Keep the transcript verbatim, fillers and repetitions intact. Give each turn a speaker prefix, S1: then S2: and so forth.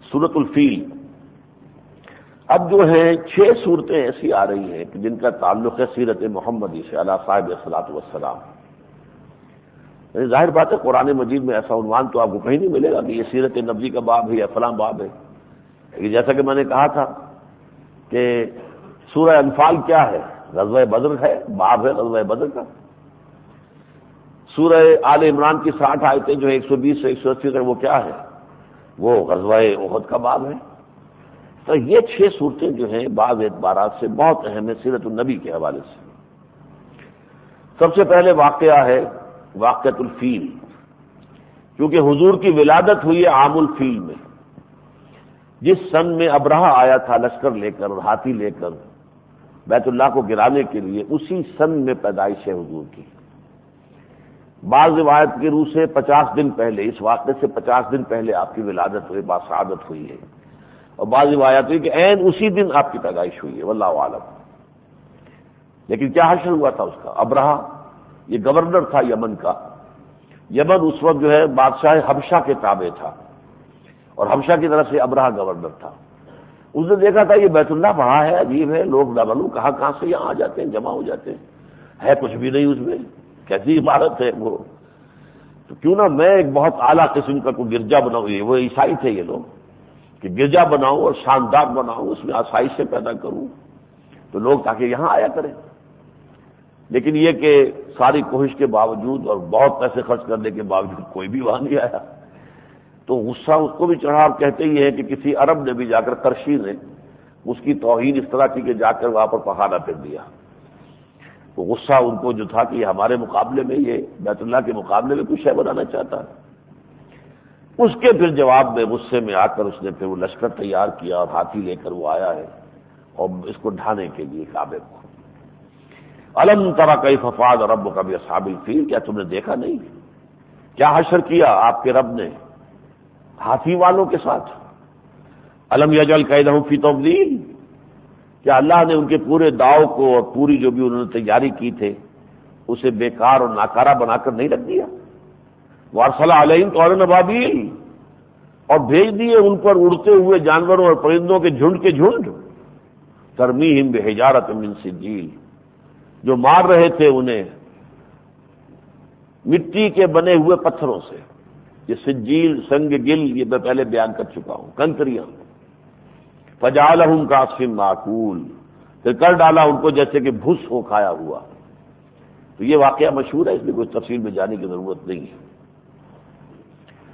S1: سورۃ الفیل. اب جو ہیں چھ صورتیں ایسی آ رہی ہیں کہ جن کا تعلق ہے سیرت محمدی سے علی صاحب الصلاۃ والسلام. ظاہر بات ہے قرآن مجید میں ایسا عنوان تو آپ کو کہیں نہیں ملے گا کہ یہ سیرت نبوی کا باب ہے یا فلاں باب ہے. جیسا کہ میں نے کہا تھا کہ سورہ انفال کیا ہے؟ غزوہ بدر ہے، باب ہے غزوہ بدر کا. سورہ آل عمران کی ساٹھ آیتیں جو ایک سو بیس سے ایک سو اسی تک وہ کیا ہے؟ وہ غزوہ احد کا باب ہے. تو یہ چھ صورتیں جو ہیں بعض اعتبارات سے بہت اہم ہیں سیرت النبی کے حوالے سے. سب سے پہلے واقعہ ہے واقعۃ الفیل، کیونکہ حضور کی ولادت ہوئی ہے عام الفیل میں. جس سن میں ابرہہ آیا تھا لشکر لے کر اور ہاتھی لے کر بیت اللہ کو گرانے کے لیے، اسی سن میں پیدائش ہے حضور کی. بعض روایت کی روح سے پچاس دن پہلے، اس واقعے سے پچاس دن پہلے آپ کی ولادت ہوئی، باسعادت ہوئی ہے. اور بعض روایت ہوئی کہ عین اسی دن آپ کی پیدائش ہوئی ہے، واللہ اعلم. لیکن کیا حشر ہوا تھا اس کا؟ ابرہہ یہ گورنر تھا یمن کا. یمن اس وقت جو ہے بادشاہ حبشہ کے تابع تھا، اور حبشہ کی طرف سے ابرہہ گورنر تھا. اس نے دیکھا تھا یہ بیت اللہ بڑا ہے، عجیب ہے، لوگ نہ معلوم کہاں کہاں سے یہاں آ جاتے ہیں، جمع ہو جاتے ہیں، ہے کچھ بھی نہیں اس میں، کیسی عمارت ہے وہ. تو کیوں نہ میں ایک بہت اعلیٰ قسم کا کوئی گرجا بناؤں. یہ وہ عیسائی تھے یہ لوگ، کہ گرجا بناؤں اور شاندار بناؤں، اس میں آسائشیں پیدا کروں تو لوگ تاکہ یہاں آیا کریں. لیکن یہ کہ ساری کوشش کے باوجود اور بہت پیسے خرچ کرنے کے باوجود کوئی بھی وہاں نہیں آیا. تو غصہ اس کو بھی چڑھا. آپ کہتے ہی ہیں کہ کسی عرب نے بھی جا کر کرشی نے اس کی توہین اس طرح کی کہ جا کر وہاں پر پہاڑا پھر دیا. تو غصہ ان کو جو تھا کہ یہ ہمارے مقابلے میں، یہ بیت اللہ کے مقابلے میں کچھ شے بنانا چاہتا ہے. اس کے پھر جواب میں غصے میں آ کر اس نے پھر وہ لشکر تیار کیا اور ہاتھی لے کر وہ آیا ہے اور اس کو ڈھانے کے لیے کعبے کو. الم تری کیف فعل ربک باصحاب الفیل، کیا تم نے دیکھا نہیں کیا حشر کیا آپ کے رب نے ہاتھی والوں کے ساتھ؟ الم یجعل کیدہم فی تضلیل، کیا اللہ نے ان کے پورے داؤ کو اور پوری جو بھی انہوں نے تیاری کی تھے اسے بیکار اور ناکارہ بنا کر نہیں رکھ دیا؟ وارسل علیہم طیرا ابابیل، اور بھیج دیے ان پر اڑتے ہوئے جانوروں اور پرندوں کے جھنڈ کے جھنڈ. ترمیہم بحجارۃ من سجیل، جو مار رہے تھے انہیں مٹی کے بنے ہوئے پتھروں سے. یہ سجیل، سنگ گل، یہ میں پہلے بیان کر چکا ہوں، کنکریاں. فجعلہم کعصف مأکول، پھر کر ڈالا ان کو جیسے کہ بھس ہو کھایا ہوا. تو یہ واقعہ مشہور ہے، اس میں کوئی تفصیل میں جانے کی ضرورت نہیں ہے.